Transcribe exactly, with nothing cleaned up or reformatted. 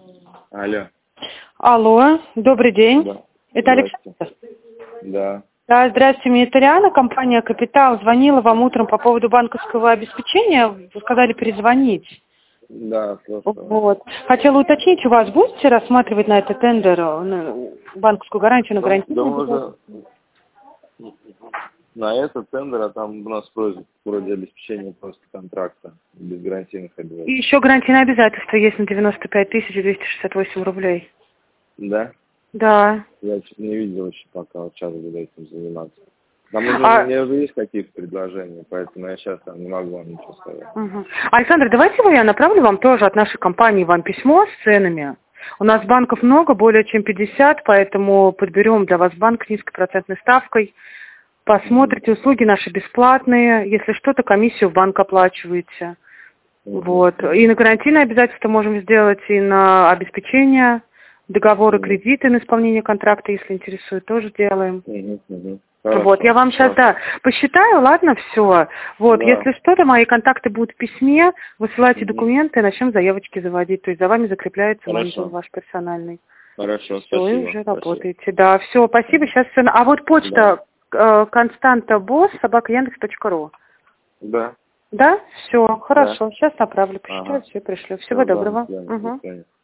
Алло. Алло, добрый день. Да. Это Александр? Да. Да, здравствуйте, меня это Риана, компания «Капитал». Звонила вам утром по поводу банковского обеспечения. Вы сказали перезвонить. Да, просто. Вот. Хотела уточнить, у вас будете рассматривать на этот тендер на банковскую гарантию на Да, гарантию? да, можно на этот тендер, а там у нас просят вроде обеспечения просто контракта без гарантийных И обязательств. еще гарантийное обязательство есть на девяносто пять тысяч двести шестьдесят восемь рублей. Да? Да. Я что-то не видел еще пока, вот сейчас буду этим заниматься. Там уже, А... у меня уже есть какие-то предложения, поэтому я сейчас там не могу вам ничего сказать. Угу. Александр, давайте вы, я направлю вам тоже от нашей компании вам письмо с ценами. У нас банков много, более чем пятьдесят, поэтому подберем для вас банк с низкой процентной ставкой. Посмотрите, услуги наши бесплатные. Если что-то, комиссию в банк оплачиваете. Угу. Вот. И на гарантийное обязательство можем сделать, и на обеспечение, договоры, угу. кредиты на исполнение контракта, если интересует, тоже делаем. Угу. Угу. Вот, Хорошо, я вам сейчас, да, посчитаю, ладно, все. Вот, да. если что-то, мои контакты будут в письме, высылайте Угу. документы, начнем заявочки заводить. То есть за вами закрепляется Хорошо. менеджер ваш персональный. Хорошо, Все, спасибо. и уже Спасибо. работаете. Да, все, спасибо, сейчас все. А вот почта э, Константа Босс, собака яндекс точка ру. Да. Да? Все, хорошо. Да. Сейчас направлю, посчитаю, Ага. все, пришлю. Всё, Всего да, доброго. до свидания, до Угу. свидания.